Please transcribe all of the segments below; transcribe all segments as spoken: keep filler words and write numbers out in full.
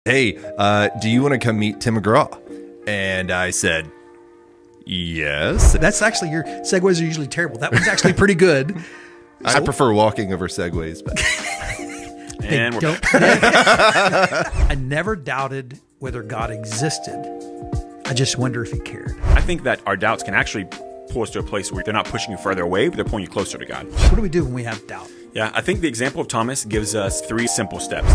hey, uh, do you want to come meet Tim McGraw? And I said, yes. That's actually, your segues are usually terrible. That one's actually pretty good. I so, prefer walking over segues, but and we're don't. I never doubted whether God existed. I just wonder if he cared. I think that our doubts can actually pull us to a place where they're not pushing you further away, but they're pulling you closer to God. What do we do when we have doubt? Yeah, I think the example of Thomas gives us three simple steps.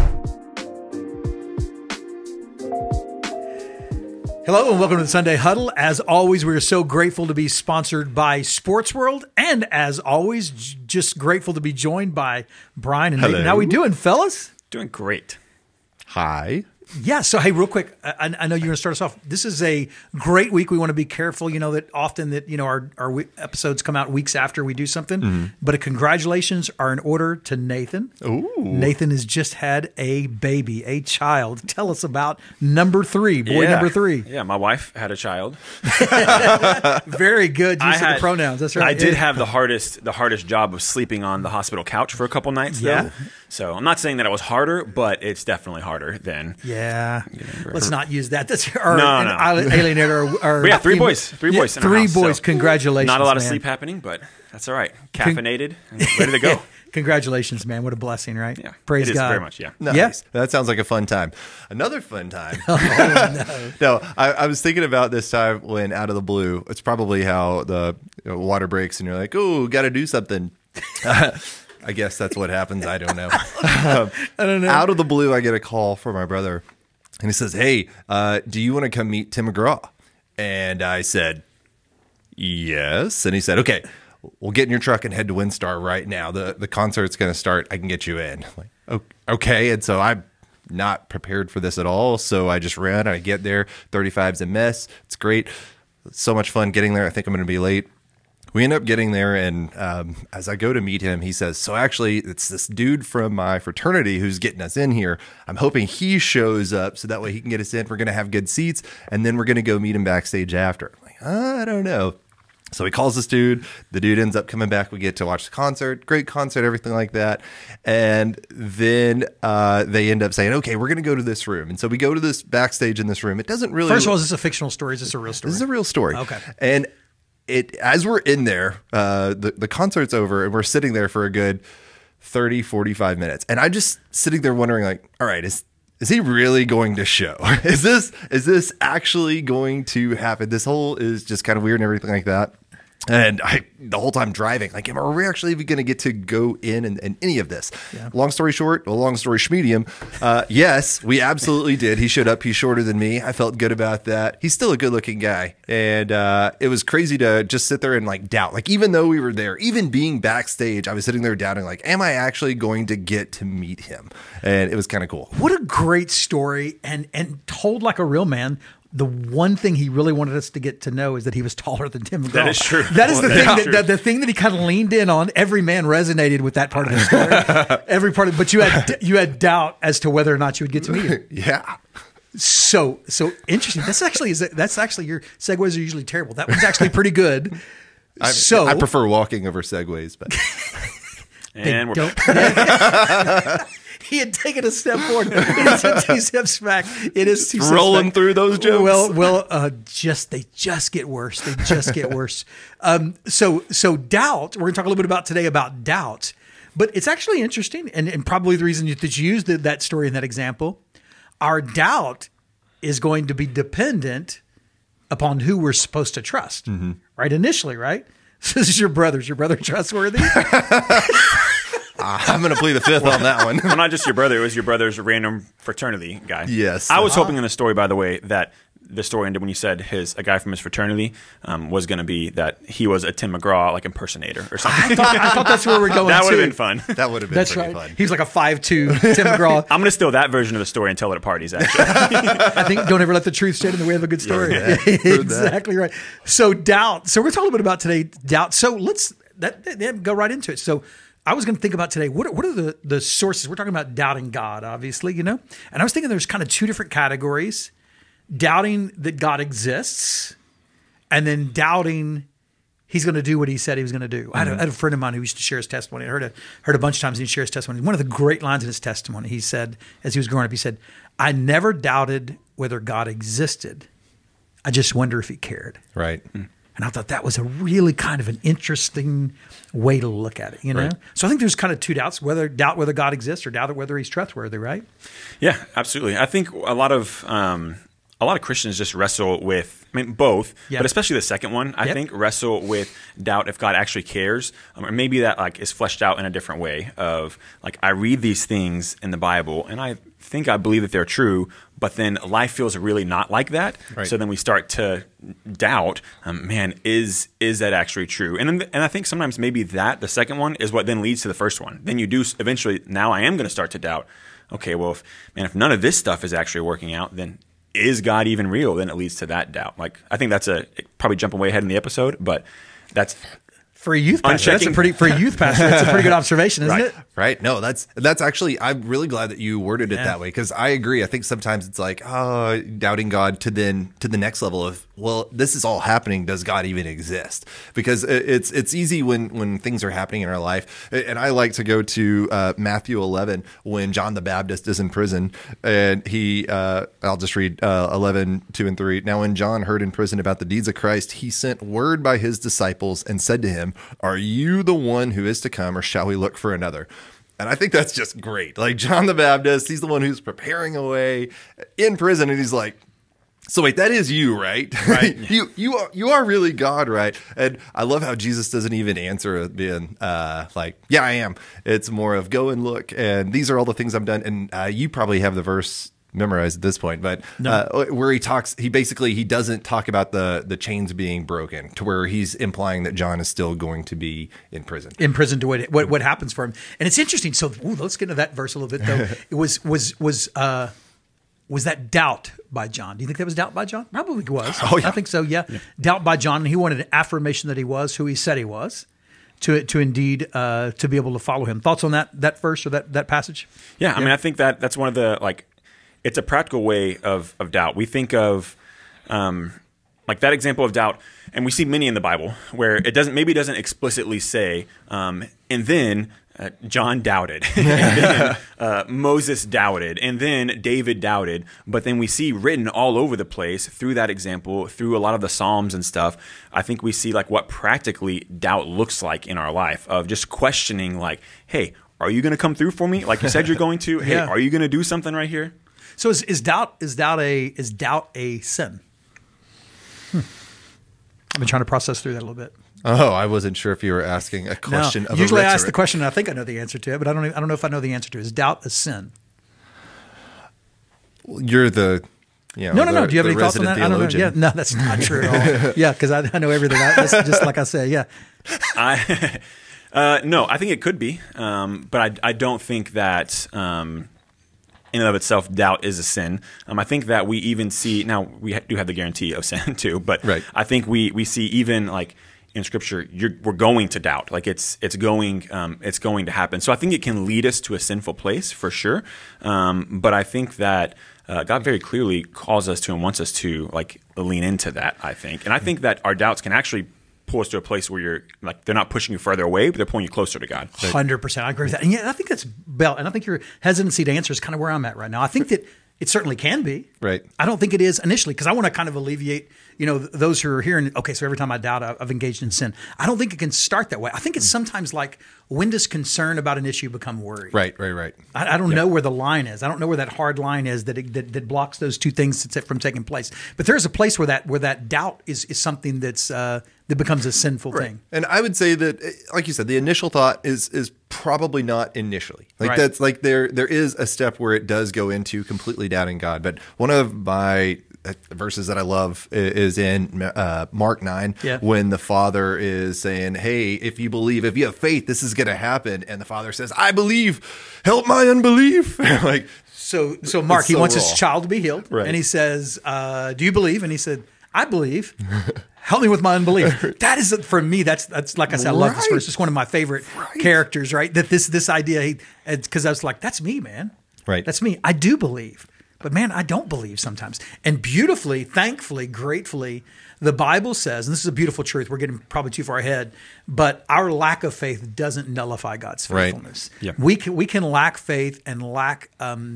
Hello and welcome to the Sunday Huddle. As always, we are so grateful to be sponsored by Sports World, and as always, j- just grateful to be joined by Brian and Nathan. Hello. How we doing, fellas? Doing great. hi. Yeah, so hey, real quick, I, I know you're going to start us off. This is a great week. We want to be careful, you know, that often that, you know, our, our we- episodes come out weeks after we do something. Mm-hmm. But a congratulations are in order to Nathan. Ooh. Nathan has just had a baby, a child. Tell us about number three, boy yeah. number three. Yeah, my wife had a child. Very good. Use I of had, the pronouns. That's right. I did Yeah. have the hardest the hardest job of sleeping on the hospital couch for a couple nights, though. Yeah. So I'm not saying that it was harder, but it's definitely harder than... Yeah. Let's not use that. That's our No, no. alienated our, our But yeah, three female- boys. Three Yeah, boys in our three house, boys. so Congratulations. Not a lot of man. sleep happening, but that's all right. Caffeinated and ready to go. Yeah. Congratulations, man. What a blessing, right? Yeah. Praise it is God. very much, yeah. Nice. Yeah. That sounds like a fun time. Another fun time. Oh, no. No, I, I was thinking about this time when out of the blue, it's probably how the you know, water breaks and you're like, oh, got to do something. I guess that's what happens. I don't know. Um, I don't know. Out of the blue, I get a call from my brother and he says, hey, uh, do you want to come meet Tim McGraw? And I said, yes. And he said, okay, we'll get in your truck and head to WinStar right now. The the concert's going to start. I can get you in. I'm like, "O- okay. And so I'm not prepared for this at all. So I just ran. I get there. thirty-five's a mess. It's great. So much fun getting there. I think I'm going to be late. We end up getting there, and um, as I go to meet him, he says, so actually, it's this dude from my fraternity who's getting us in here. I'm hoping he shows up so that way he can get us in. We're going to have good seats, and then we're going to go meet him backstage after. I'm like, I don't know. So he calls this dude. The dude ends up coming back. We get to watch the concert. Great concert, everything like that. And then uh, they end up saying, okay, we're going to go to this room. And so we go to this backstage in this room. It doesn't really... First of all, is this a fictional story? Is this a real story? This is a real story. Okay. And it as we're in there, uh, the, the concert's over and we're sitting there for a good thirty, forty-five minutes. And I'm just sitting there wondering, like, all right, is is he really going to show? Is this is this actually going to happen? This whole is just kind of weird and everything like that. And I, the whole time driving, like, are we actually even going to get to go in and, and any of this? Yeah. Long story short, well, long story schmedium. Uh, yes, we absolutely did. He showed up. He's shorter than me. I felt good about that. He's still a good looking guy. And uh, it was crazy to just sit there and like doubt. Like, even though we were there, even being backstage, I was sitting there doubting, like, am I actually going to get to meet him? And it was kind of cool. What a great story, and and told like a real man. The one thing he really wanted us to get to know is that he was taller than Tim McGraw. That is true. That is the That thing is that, true. that the thing that he kind of leaned in on. Every man resonated with that part of the story. Every part of, but you had you had doubt as to whether or not you would get to meet him. Yeah. So so interesting. That's actually is that's actually your segues are usually terrible. That one's actually pretty good. I, so I prefer walking over segues, but And we're don't. He had taken a step forward. It is a two steps back. It is two steps rolling back. through those jokes. Well, well, uh, just they just get worse. They just get worse. Um, so, so doubt. We're going to talk a little bit about today about doubt, but it's actually interesting, and, and probably the reason that you used that story in that example. Our doubt is going to be dependent upon who we're supposed to trust, Mm-hmm. right? Initially, right? So this is your brother. Is your brother trustworthy? I'm going to plead the fifth on that one. well, not just your brother. It was your brother's random fraternity guy. Yes. I was Uh-huh. hoping in the story, by the way, that the story ended when you said his a guy from his fraternity um, was going to be that he was a Tim McGraw like impersonator or something. I thought, I thought that's where we're going. that would have too. been fun. That would have been That's pretty right. fun. He was like a five two Tim McGraw. I'm going to steal that version of the story and tell it at parties, actually. I think don't ever let the truth stand in the way of a good story. Yeah, Exactly right. So doubt. So we're talking a little bit about today doubt. So let's that, that go right into it. So I was going to think about today. What are, what are the the sources? We're talking about doubting God, obviously, you know. And I was thinking there's kind of two different categories: doubting that God exists, and then doubting he's going to do what he said he was going to do. Mm-hmm. I, had a, I had a friend of mine who used to share his testimony. I heard a, heard a bunch of times he'd share his testimony. One of the great lines in his testimony, he said, as he was growing up, he said, I never doubted whether God existed. I just wonder if he cared. Right. And I thought that was a really kind of an interesting way to look at it, you know? Right. So I think there's kind of two doubts, whether doubt whether God exists or doubt whether he's trustworthy, right? Yeah, absolutely. I think a lot of um, a lot of Christians just wrestle with, I mean, both, Yep. but especially the second one, I Yep. think, wrestle with doubt if God actually cares, um, or maybe that like is fleshed out in a different way of like, I read these things in the Bible and I think I believe that they're true, but then life feels really not like that. Right. So then we start to doubt, um, man, is is that actually true? And then, and I think sometimes maybe that, the second one, is what then leads to the first one. Then you do s- eventually, now I am going to start to doubt, okay, well, if, man, if none of this stuff is actually working out, then is God even real? Then it leads to that doubt. Like, I think that's a, probably jumping way ahead in the episode, but that's For a youth pastor, that's a Unchecking- pretty for a youth pastor, that's a pretty good observation, isn't Right. it? Right. No, that's that's actually, I'm really glad that you worded it Yeah. that way, because I agree. I think sometimes it's like, oh, doubting God to then to the next level of, well, this is all happening. Does God even exist? Because it- it's it's easy when when things are happening in our life. And I like to go to uh, Matthew eleven when John the Baptist is in prison, and he, uh, I'll just read uh, eleven, two and three. Now, when John heard in prison about the deeds of Christ, he sent word by his disciples and said to him, "Are you the one who is to come, or shall we look for another?" And I think that's just great. Like John the Baptist, he's the one who's preparing a way in prison, and he's like, "So wait, that is you, right? Right? you you are you are really God, right?" And I love how Jesus doesn't even answer it being uh, like, "Yeah, I am." It's more of go and look, and these are all the things I've done. And uh, you probably have the verse memorized at this point, but uh, where he talks, he basically he doesn't talk about the the chains being broken, to where he's implying that John is still going to be in prison. In prison to what, what what happens for him. And it's interesting. So ooh, let's get into that verse a little bit though. It was was was uh was that doubt by John? Do you think that was doubt by John? Probably was. Oh, yeah. I think so, yeah. yeah. Doubt by John. And he wanted an affirmation that he was who he said he was, to to indeed uh, to be able to follow him. Thoughts on that that verse or that, that passage? Yeah, I mean, I think that that's one of the, like, it's a practical way of of doubt. We think of, um, like that example of doubt, and we see many in the Bible where it doesn't, maybe it doesn't explicitly say, um, and then uh, John doubted, and then uh, Moses doubted, and then David doubted. But then we see written all over the place through that example, through a lot of the Psalms and stuff. I think we see like what practically doubt looks like in our life, of just questioning, like, hey, are you going to come through for me? Like you said you're going to. Hey, Yeah. are you going to do something right here? So is, is doubt is doubt a is doubt a sin? Hmm. I've been trying to process through that a little bit. Oh, I wasn't sure if you were asking a question No, of usually a I ask the rhetoric. question and I think I know the answer to it, but I don't I don't know if I know the answer to it. Is doubt a sin? You're the you know, No, no, the- no. Do you have the any thoughts on that? resident I don't know. Yeah, theologian. no, that's not true at all. Yeah, because I, I know everything. I, that's just like I say. Yeah, I, uh, no, I think it could be, um, but I, I don't think that um, in and of itself doubt is a sin. Um, I think that we even see, now we ha- do have the guarantee of sin too, but Right. I think we we see even like in Scripture, you're, we're going to doubt. Like it's it's going um, it's going to happen. So I think it can lead us to a sinful place for sure. Um, but I think that uh, God very clearly calls us to and wants us to like lean into that. I think, and I think that our doubts can actually pull us to a place where you're like they're not pushing you further away, but they're pulling you closer to God. hundred percent. I agree with that. And yeah, I think that's Bell. And I think your hesitancy to answer is kind of where I'm at right now. I think that it certainly can be. Right. I don't think it is initially because I want to kind of alleviate, you know, th- those who are hearing, okay, so every time I doubt, I- I've engaged in sin. I don't think it can start that way. I think it's sometimes like, when does concern about an issue become worry? Right, right, right. I, I don't know where the line is. I don't know where that hard line is that, it, that that blocks those two things to- from taking place. But there's a place where that where that doubt is is something that's uh, that becomes a sinful thing. And I would say that, eh, like you said, the initial thought is is probably not initially. Like Right. that's like there there is a step where it does go into completely doubting God. But one of my uh, verses that I love i- is in uh, Mark nine, Yeah. when the father is saying, "Hey, if you believe, if you have faith, this is going to happen," and the father says, "I believe, help my unbelief." Like, So so Mark, It's he so wants raw. his child to be healed, Right. and he says, uh, "Do you believe?" And he said, "I believe." Help me with my unbelief. That is for me. That's that's like I said. I love this Right. verse. It's one of my favorite characters. Right. That this this idea. Because I was like, that's me, man. Right. That's me. I do believe, but man, I don't believe sometimes. And beautifully, thankfully, gratefully, the Bible says, and this is a beautiful truth. We're getting probably too far ahead, but our lack of faith doesn't nullify God's Right. faithfulness. Yeah. We can we can lack faith and lack. Um,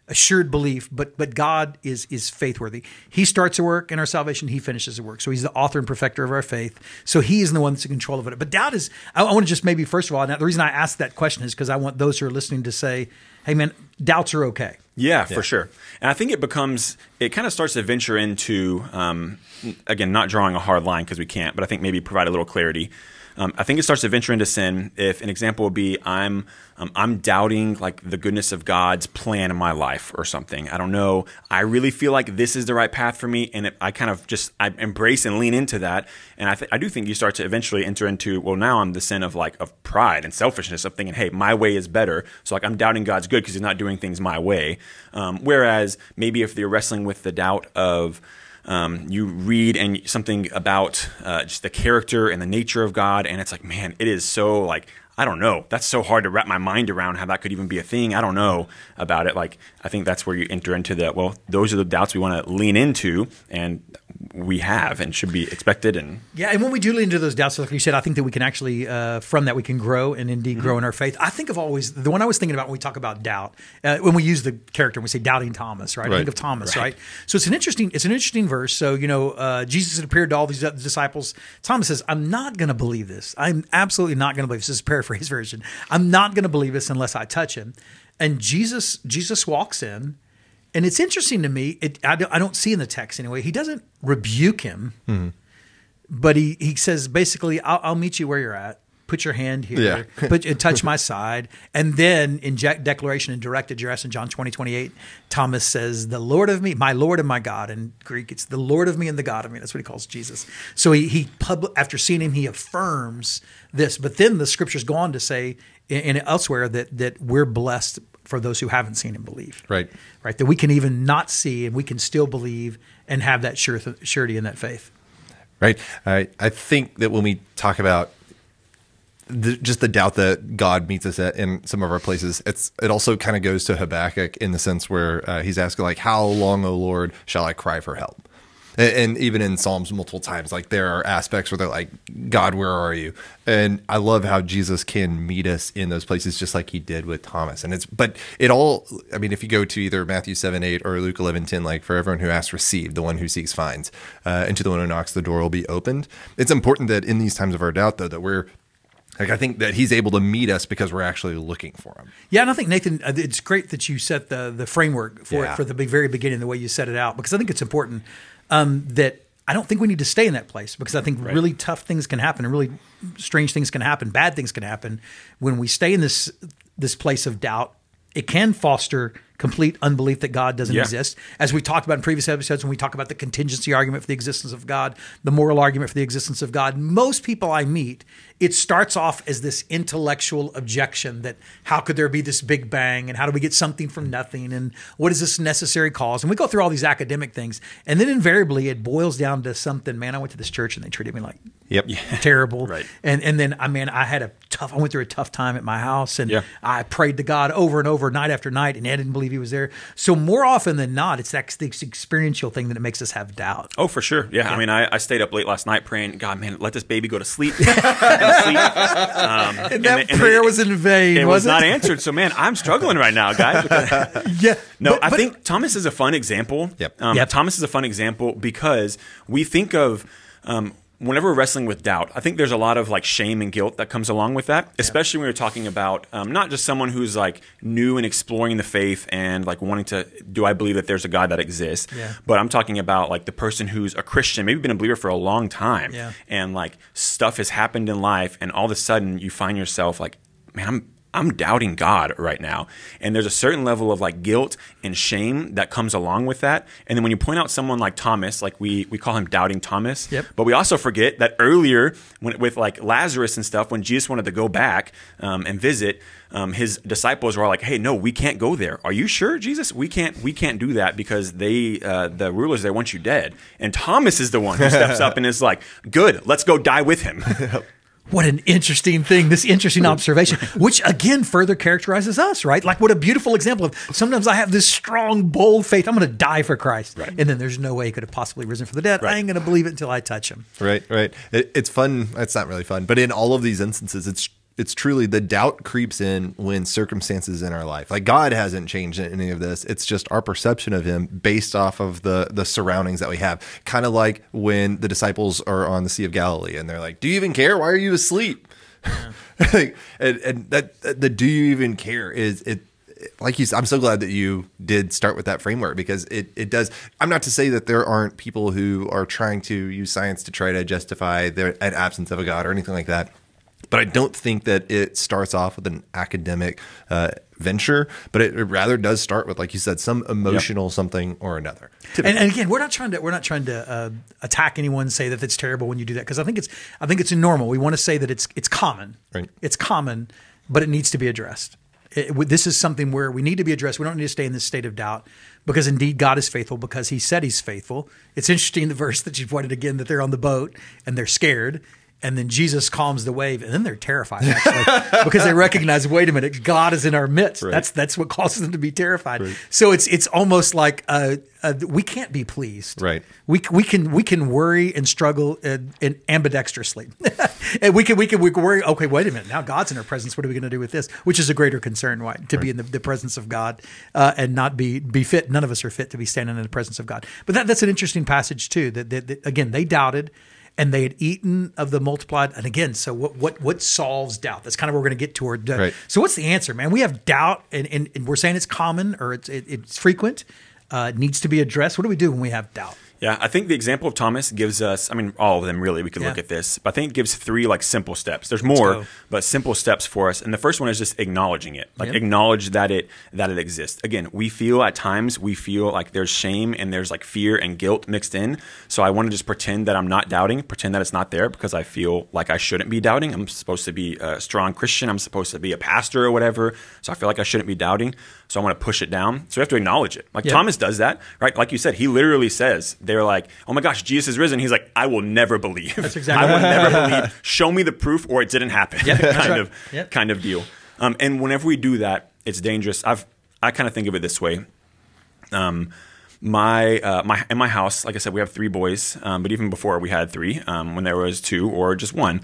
assured belief, but but God is is faithworthy. He starts a work in our salvation, he finishes the work. So he's the author and perfecter of our faith. So he is the one that's in control of it. But doubt is, I, I want to just maybe, first of all, now the reason I asked that question is because I want those who are listening to say, hey man, doubts are okay. Yeah, for yeah. sure. And I think it becomes, it kind of starts to venture into, um, again, not drawing a hard line because we can't, but I think maybe provide a little clarity. Um, I think it starts to venture into sin if an example would be I'm um, I'm doubting like the goodness of God's plan in my life or something. I don't know. I really feel like this is the right path for me, and it, I kind of just I embrace and lean into that. And I th- I do think you start to eventually enter into, well, now I'm the sin of like of pride and selfishness of thinking, hey, my way is better. So like I'm doubting God's good because He's not doing things my way. Um, whereas maybe if you're wrestling with the doubt of Um, you read and something about uh, just the character and the nature of God, and it's like, man, it is so like, I don't know. That's so hard to wrap my mind around how that could even be a thing. I don't know about it. Like, I think that's where you enter into the, well, those are the doubts we want to lean into, and we have and should be expected. And yeah, and when we do lean into those doubts, like you said, I think that we can actually, uh, from that, we can grow and indeed mm-hmm. grow in our faith. I think of always, the one I was thinking about when we talk about doubt, uh, when we use the character, we say doubting Thomas, right? right. I think of Thomas, right. right? So it's an interesting, it's an interesting verse. So, you know, uh, Jesus had appeared to all these disciples. Thomas says, I'm not going to believe this. I'm absolutely not going to believe this. This is a paraphrase version. I'm not going to believe this unless I touch him. And Jesus, Jesus walks in. And it's interesting to me, it, I, don't, I don't see in the text anyway, he doesn't rebuke him, mm-hmm. but he, he says basically, I'll, I'll meet you where you're at. Put your hand here, yeah. put, touch my side. And then in declaration and direct address in John twenty, twenty-eight, Thomas says, the Lord of me, my Lord and my God. In Greek, it's the Lord of me and the God of me. That's what he calls Jesus. So he, he pub, after seeing him, he affirms this. But then the scriptures go on to say in, in elsewhere that that we're blessed for those who haven't seen and believe. Right. Right. That we can even not see and we can still believe and have that sure, surety in that faith. Right. I, I think that when we talk about the, just the doubt that God meets us at in some of our places, it's it also kind of goes to Habakkuk in the sense where uh, he's asking like, how long, O Lord, shall I cry for help? And, and even in Psalms multiple times, like there are aspects where they're like, God, where are you? And I love how Jesus can meet us in those places just like he did with Thomas. And it's, but it all, I mean, if you go to either Matthew seven, eight or Luke eleven, ten, like for everyone who asks, receive, the one who seeks finds, uh, and to the one who knocks, the door will be opened. It's important that in these times of our doubt, though, that we're, like, I think that he's able to meet us because we're actually looking for him. Yeah, and I think, Nathan, it's great that you set the the framework for yeah. it for the very beginning, the way you set it out, because I think it's important um, that I don't think we need to stay in that place, because I think right. really tough things can happen and really strange things can happen, bad things can happen when we stay in this this place of doubt. It can foster complete unbelief that God doesn't yeah. exist. As we talked about in previous episodes, when we talk about the contingency argument for the existence of God, the moral argument for the existence of God, most people I meet, it starts off as this intellectual objection that how could there be this big bang, and how do we get something from nothing, and what is this necessary cause? And we go through all these academic things, and then invariably it boils down to something, man, I went to this church and they treated me like Yep. terrible. Right. And and then I mean I had a tough I went through a tough time at my house, and yeah. I prayed to God over and over night after night, and I didn't believe he was there. So more often than not, it's that this experiential thing that it makes us have doubt. Oh, for sure. Yeah. yeah. I mean, I, I stayed up late last night praying, God, man, let this baby go to sleep. and, sleep. Um, and, and that and prayer it, was in vain. It was, was it? not answered. So, man, I'm struggling right now, guys. yeah. No, but, I but, think Thomas is a fun example. Yep. Um, yep. Thomas is a fun example because we think of um, whenever we're wrestling with doubt, I think there's a lot of like shame and guilt that comes along with that, especially when we're talking about um, not just someone who's like new and exploring the faith and like wanting to, do I believe that there's a God that exists? Yeah. But I'm talking about like the person who's a Christian, maybe been a believer for a long time, yeah. and like stuff has happened in life, and all of a sudden you find yourself like, man, I'm I'm doubting God right now. And there's a certain level of like guilt and shame that comes along with that. And then when you point out someone like Thomas, like we we call him Doubting Thomas, yep. but we also forget that earlier when, with like Lazarus and stuff, when Jesus wanted to go back um, and visit, um, his disciples were all like, hey, no, we can't go there. Are you sure, Jesus? We can't we can't do that because they uh, the rulers there want you dead. And Thomas is the one who steps up and is like, good, let's go die with him. What an interesting thing, this interesting observation, which again further characterizes us, right? Like what a beautiful example of sometimes I have this strong, bold faith. I'm going to die for Christ. Right. And then there's no way he could have possibly risen from the dead. Right. I ain't going to believe it until I touch him. Right, right. It, it's fun. It's not really fun. But in all of these instances, it's it's truly the doubt creeps in when circumstances in our life, like God hasn't changed any of this. It's just our perception of him based off of the, the surroundings that we have. Kind of like when the disciples are on the Sea of Galilee and they're like, do you even care? Why are you asleep? Yeah. and, and that the do you even care is it, like you said, I'm so glad that you did start with that framework because it, it does. I'm not to say that there aren't people who are trying to use science to try to justify their, an absence of a God or anything like that. But I don't think that it starts off with an academic uh, venture, but it, it rather does start with, like you said, some emotional yep. something or another. And, and again, we're not trying to we're not trying to uh, attack anyone, say that it's terrible when you do that, because I think it's I think it's normal. We want to say that it's it's common, right. It's common, but it needs to be addressed. It, this is something where we need to be addressed. We don't need to stay in this state of doubt because indeed God is faithful because he said he's faithful. It's interesting, the verse that you pointed again, that they're on the boat and they're scared. And then Jesus calms the wave, and then they're terrified actually because they recognize, wait a minute, God is in our midst. Right. That's that's what causes them to be terrified. Right. So it's it's almost like uh, uh, we can't be pleased. Right. We we can we can worry and struggle and, and ambidextrously, and we can we can we can worry. Okay, wait a minute. Now God's in our presence. What are we going to do with this? Which is a greater concern, right? To right. be in the, the presence of God uh, and not be be fit. None of us are fit to be standing in the presence of God. But that that's an interesting passage too. That, that, that again, they doubted. And they had eaten of the multiplied. And again, so what what what solves doubt? That's kind of what we're going to get toward. Uh, right. So what's the answer, man? We have doubt, and, and, and we're saying it's common or it's it, it's frequent. Uh, it needs to be addressed. What do we do when we have doubt? Yeah, I think the example of Thomas gives us, I mean, all of them really, we could yeah. look at this, but I think it gives three like simple steps. There's more, but simple steps for us. And the first one is just acknowledging it, like yep. acknowledge that it that it exists. Again, we feel at times, we feel like there's shame and there's like fear and guilt mixed in. So I want to just pretend that I'm not doubting, pretend that it's not there because I feel like I shouldn't be doubting. I'm supposed to be a strong Christian. I'm supposed to be a pastor or whatever. So I feel like I shouldn't be doubting. So I want to push it down. So we have to acknowledge it. Like yep. Thomas does that, right? Like you said, he literally says, they're like, oh my gosh, Jesus is risen. He's like, I will never believe. That's exactly I will never believe. Show me the proof or it didn't happen. Yep, kind right. of yep. kind of deal. Um, and whenever we do that, it's dangerous. I've I kind of think of it this way. Um, my uh, my in my house, like I said, we have three boys. Um, but even before we had three, um, when there was two or just one.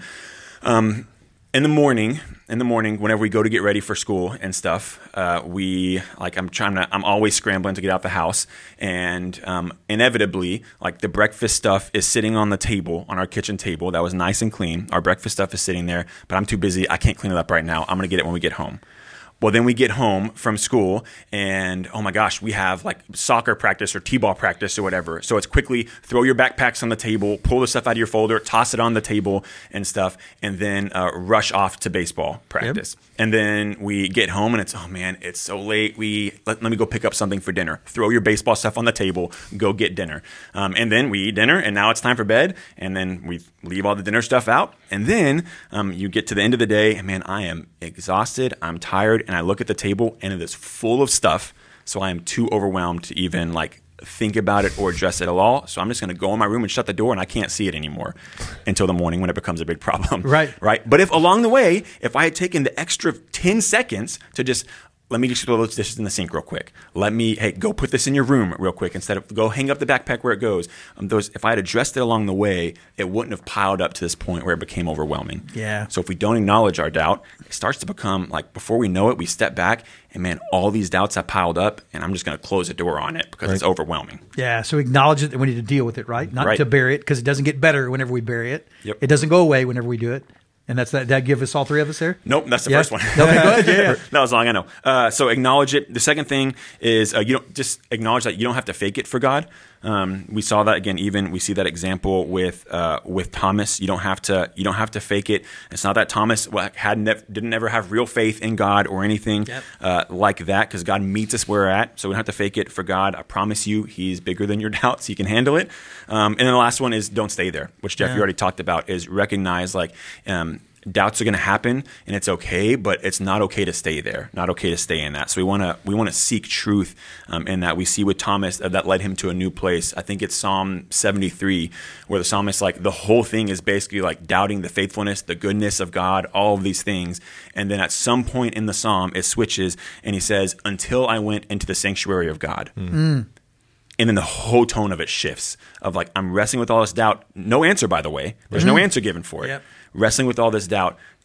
Um, In the morning, in the morning, whenever we go to get ready for school and stuff, uh, we like I'm trying to. I'm always scrambling to get out the house, and um, inevitably, like the breakfast stuff is sitting on the table, on our kitchen table that was nice and clean. Our breakfast stuff is sitting there, but I'm too busy. I can't clean it up right now. I'm gonna get it when we get home. Well, then we get home from school and, oh my gosh, we have like soccer practice or t-ball practice or whatever. So it's quickly throw your backpacks on the table, pull the stuff out of your folder, toss it on the table and stuff, and then uh, rush off to baseball practice. Yep. And then we get home and it's, oh man, it's so late. We let, let me go pick up something for dinner. Throw your baseball stuff on the table, go get dinner. Um, and then we eat dinner and now it's time for bed. And then we leave all the dinner stuff out. And then um, you get to the end of the day and man, I am exhausted. I'm tired. And I look at the table and it is full of stuff. So I am too overwhelmed to even like think about it or address it at all. So I'm just going to go in my room and shut the door and I can't see it anymore until the morning when it becomes a big problem. Right. Right. But if along the way, if I had taken the extra ten seconds to just, let me just throw those dishes in the sink real quick. Let me, hey, go put this in your room real quick instead of go hang up the backpack where it goes. Um, those, if I had addressed it along the way, it wouldn't have piled up to this point where it became overwhelming. Yeah. So if we don't acknowledge our doubt, it starts to become like before we know it, we step back and man, all these doubts have piled up and I'm just going to close the door on it because right. it's overwhelming. Yeah. So acknowledge it and we need to deal with it, right? Not right. to bury it because it doesn't get better whenever we bury it. Yep. It doesn't go away whenever we do it. And that's that. That give us all three of us there. Nope, that's the yeah? first one. Okay, go ahead. Yeah, yeah. That was long, I know. Uh, so acknowledge it. The second thing is uh, you don't just acknowledge that you don't have to fake it for God. Um, we saw that again. Even we see that example with uh, with Thomas. You don't have to. You don't have to fake it. It's not that Thomas had nev- didn't ever have real faith in God or anything yep. uh, like that. Because God meets us where we're at. So we don't have to fake it for God. I promise you, He's bigger than your doubts. He can handle it. Um, and then the last one is don't stay there, which Jeff yeah. you already talked about. Is recognize like. Um, Doubts are going to happen, and it's okay, but it's not okay to stay there. Not okay to stay in that. So we want to we want to seek truth um, in that. We see with Thomas uh, that led him to a new place. I think it's Psalm seventy-three, where the psalmist like the whole thing is basically like doubting the faithfulness, the goodness of God, all of these things. And then at some point in the psalm, it switches, and he says, "Until I went into the sanctuary of God." Mm. Mm. And then the whole tone of it shifts of like, I'm wrestling with all this doubt. No answer, by the way. There's mm-hmm. no answer given for it. Yep. Wrestling with all this doubt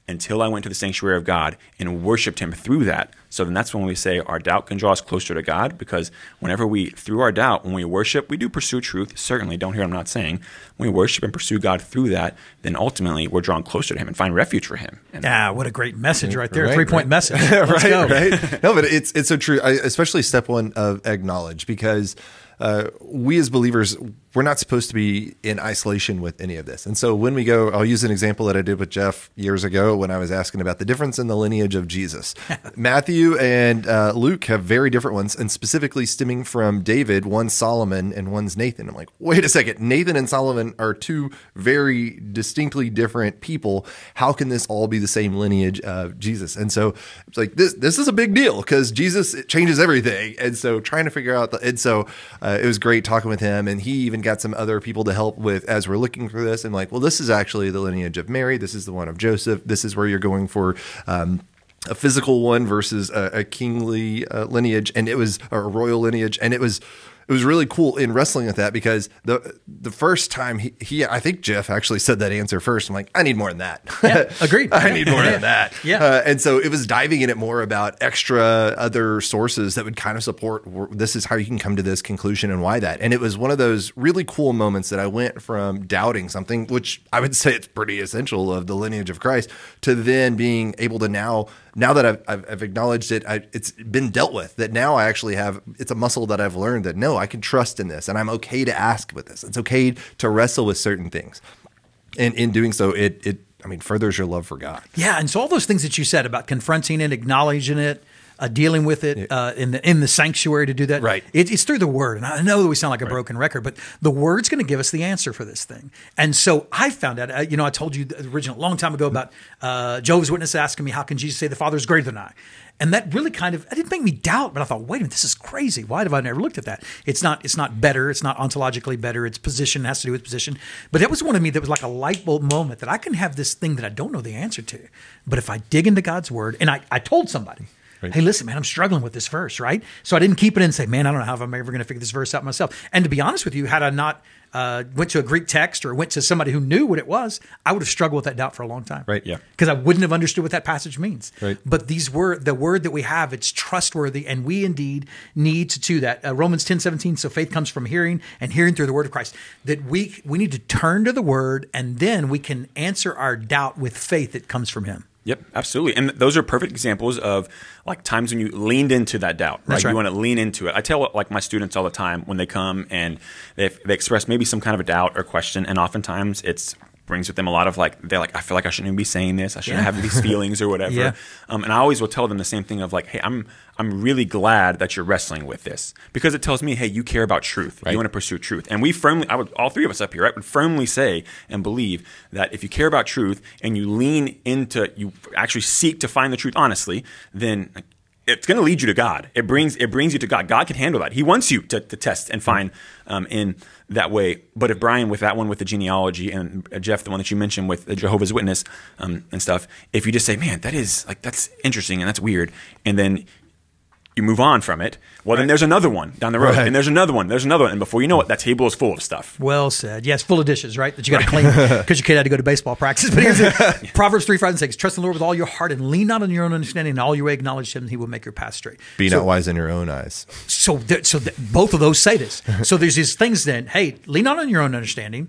until I went to the sanctuary of God and worshiped him through that. So then that's when we say our doubt can draw us closer to God, because whenever we, through our doubt, when we worship, we do pursue truth. Certainly, don't hear what I'm not saying. When we worship and pursue God through that, then ultimately we're drawn closer to him and find refuge for him. And Yeah, what a great message right there. Right, Three-point right. message. Let's right, go. right. No, but it's it's so true. I, especially step one of acknowledge, because uh, we as believers, we're not supposed to be in isolation with any of this. And so when we go, I'll use an example that I did with Jeff years ago when I was asking about the difference in the lineage of Jesus. Matthew and uh, Luke have very different ones, and specifically stemming from David, one's Solomon and one's Nathan. I'm like, wait a second, Nathan and Solomon are two very distinctly different people. How can this all be the same lineage of Jesus? And so it's like, this this is a big deal, because Jesus, it changes everything. And so trying to figure out, the, and so uh, it was great talking with him, and he even got some other people to help with as we're looking for this. And like, well, this is actually the lineage of Mary. This is the one of Joseph. This is where you're going for um, a physical one versus a, a kingly uh, lineage. And it was or a royal lineage. And it was, it was really cool in wrestling with that, because the the first time he, he I think Jeff actually said that answer first. I'm like, I need more than that. Yeah, agreed. I need more than that. Yeah. Uh, and so it was diving in it more about extra other sources that would kind of support, this is how you can come to this conclusion and why that. And it was one of those really cool moments that I went from doubting something, which I would say it's pretty essential of the lineage of Christ, to then being able to now, now that I've, I've, I've acknowledged it, I, it's been dealt with, that now I actually have, it's a muscle that I've learned that no, I can trust in this, and I'm okay to ask with this. It's okay to wrestle with certain things. And in doing so, it, it, I mean, furthers your love for God. Yeah, and so all those things that you said about confronting it, acknowledging it, uh, dealing with it uh, in the in the sanctuary to do that. Right. It, it's through the Word, and I know that we sound like a broken record, but the Word's going to give us the answer for this thing. And so I found out. Uh, you know, I told you the original a long time ago about uh, Jehovah's Witness asking me, "How can Jesus say the Father is greater than I?" And that really kind of, it didn't make me doubt, but I thought, wait a minute, this is crazy. Why have I never looked at that? It's not, it's not better. It's not ontologically better. It's position, it has to do with position. But that was one of me that was like a light bulb moment, that I can have this thing that I don't know the answer to. But if I dig into God's Word, and I, I told somebody, right. Hey, listen, man, I'm struggling with this verse, right? So I didn't keep it in and say, man, I don't know how I'm ever going to figure this verse out myself. And to be honest with you, had I not Uh, went to a Greek text or went to somebody who knew what it was, I would have struggled with that doubt for a long time. Right. Yeah. Because I wouldn't have understood what that passage means. Right. But these were the word that we have, it's trustworthy, and we indeed need to do that. Uh, Romans ten seventeen, so faith comes from hearing, and hearing through the word of Christ. That we we need to turn to the word, and then we can answer our doubt with faith that comes from him. Yep, absolutely. And those are perfect examples of like times when you leaned into that doubt, right? That's right. You want to lean into it. I tell like my students all the time when they come and they, they express maybe some kind of a doubt or question, and oftentimes it's brings with them a lot of like, they're like, I feel like I shouldn't even be saying this. I shouldn't Yeah. have these feelings or whatever. Yeah. Um, and I always will tell them the same thing of like, hey, I'm I'm really glad that you're wrestling with this, because it tells me, hey, you care about truth. Right. You want to pursue truth. And we firmly, I would, all three of us up here, right, would firmly say and believe that if you care about truth and you lean into, you actually seek to find the truth honestly, then it's going to lead you to God. It brings it brings you to God. God can handle that. He wants you to, to test and find um, in that way. But if Brian, with that one with the genealogy, and uh, Jeff, the one that you mentioned with the Jehovah's Witness um, and stuff, if you just say, man, that is like that's interesting and that's weird, and then you move on from it, well, then there's another one down the road, Right. and there's another one, there's another one, and before you know it, that table is full of stuff. Well said. Yes, full of dishes, right? That you got to clean because your kid had to go to baseball practice. But here's it. Proverbs three, five, and six. Trust in the Lord with all your heart and lean not on your own understanding. In all your way acknowledge him, and he will make your path straight. Be so, not wise in your own eyes. So, there, so that both of those say this. So there's these things then, hey, lean not on your own understanding.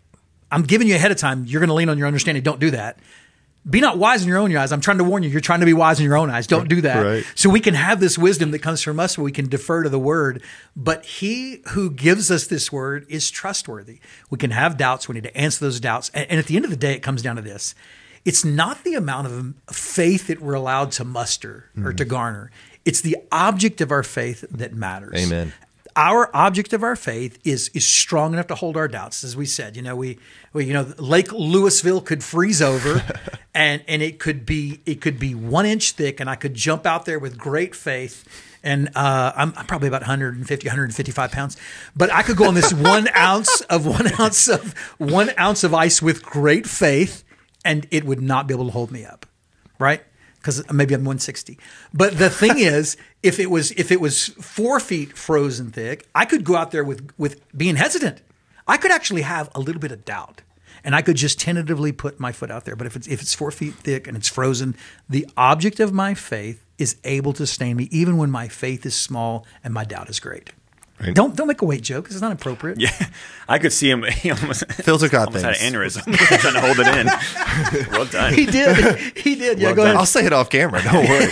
I'm giving you ahead of time, you're going to lean on your understanding. Don't do that. Be not wise in your own eyes. I'm trying to warn you. You're trying to be wise in your own eyes. Don't do that. Right. So we can have this wisdom that comes from us where we can defer to the word. But he who gives us this word is trustworthy. We can have doubts. We need to answer those doubts. And, and at the end of the day, it comes down to this. It's not the amount of faith that we're allowed to muster mm. or to garner. It's the object of our faith that matters. Amen. Our object of our faith is is strong enough to hold our doubts. As we said, you know, we, we you know, Lake Louisville could freeze over, and and it could be it could be one inch thick, and I could jump out there with great faith. And uh, I'm, I'm probably about one fifty, one fifty-five pounds, but I could go on this one ounce of one ounce of one ounce of ice with great faith, and it would not be able to hold me up, right? Because maybe I'm one sixty. But the thing is, if it was if it was four feet frozen thick, I could go out there with with being hesitant. I could actually have a little bit of doubt. and I could just tentatively put my foot out there. But if it's if it's four feet thick and it's frozen, the object of my faith is able to sustain me, even when my faith is small and my doubt is great. Right. Don't don't make a weight joke. It's not appropriate. Yeah, I could see him. He almost, Phil's got almost things. had an aneurysm trying to hold it in. Well done. He did. He did. Yeah, Well go done. ahead. I'll say it off camera. Don't worry.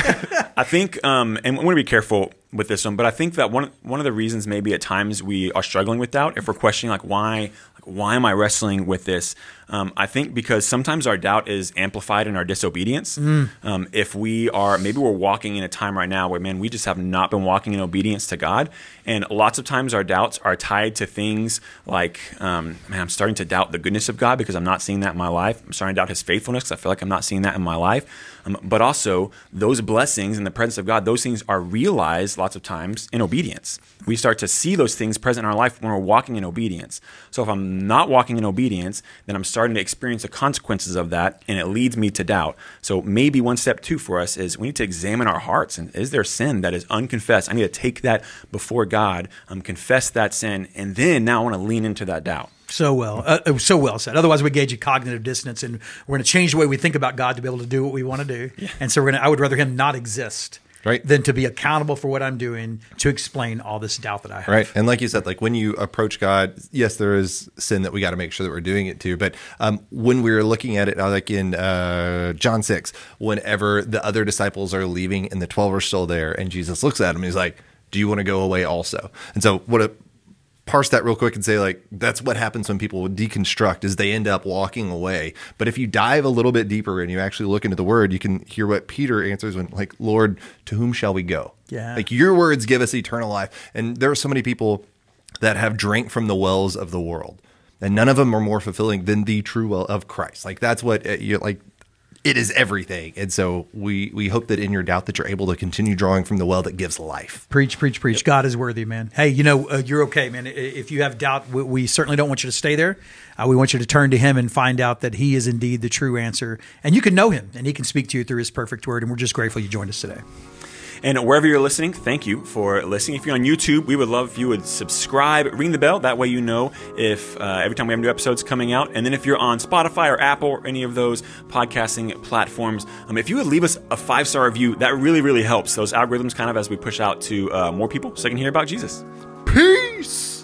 I think, um, and I want to be careful with this one, but I think that one one of the reasons maybe at times we are struggling with doubt, if we're questioning like why, like why am I wrestling with this? Um, I think because sometimes our doubt is amplified in our disobedience. Mm. Um, if we are, maybe we're walking in a time right now where, man, we just have not been walking in obedience to God. And lots of times our doubts are tied to things like, um, man, I'm starting to doubt the goodness of God because I'm not seeing that in my life. I'm starting to doubt his faithfulness because I feel like I'm not seeing that in my life. Um, but also those blessings in the presence of God, those things are realized lots of times in obedience. We start to see those things present in our life when we're walking in obedience. So if I'm not walking in obedience, then I'm starting to experience the consequences of that, and it leads me to doubt. So maybe one step two for us is we need to examine our hearts. And is there sin that is unconfessed? I need to take that before God, um, confess that sin, and then now I want to lean into that doubt. So well, uh, so well said. Otherwise, we gauge a cognitive dissonance, and we're going to change the way we think about God to be able to do what we want to do. Yeah. And so we're going to. I would rather Him not exist, right, than to be accountable for what I'm doing to explain all this doubt that I have. Right, and like you said, like when you approach God, yes, there is sin that we got to make sure that we're doing it too. But um, when we were looking at it, like in uh, John six, whenever the other disciples are leaving and the twelve are still there, and Jesus looks at them, and He's like, "Do you want to go away also?" And so what a parse that real quick and say, like, that's what happens when people deconstruct is they end up walking away. But if you dive a little bit deeper and you actually look into the word, you can hear what Peter answers when, like, Lord, to whom shall we go? Yeah. Like, your words give us eternal life. And there are so many people that have drank from the wells of the world, and none of them are more fulfilling than the true well of Christ. Like, that's what uh, you're like. It is everything. And so we we hope that in your doubt that you're able to continue drawing from the well that gives life. Preach, preach, preach. Yep. God is worthy, man. Hey, you know, uh, you're okay, man. If you have doubt, we, we certainly don't want you to stay there. Uh, we want you to turn to Him and find out that He is indeed the true answer. And you can know Him, and He can speak to you through His perfect word. And we're just grateful you joined us today. And wherever you're listening, thank you for listening. If you're on YouTube, we would love if you would subscribe, ring the bell. That way you know if uh, every time we have new episodes coming out. And then if you're on Spotify or Apple or any of those podcasting platforms, um, if you would leave us a five-star review, that really, really helps those algorithms kind of as we push out to uh, more people so they can hear about Jesus. Peace!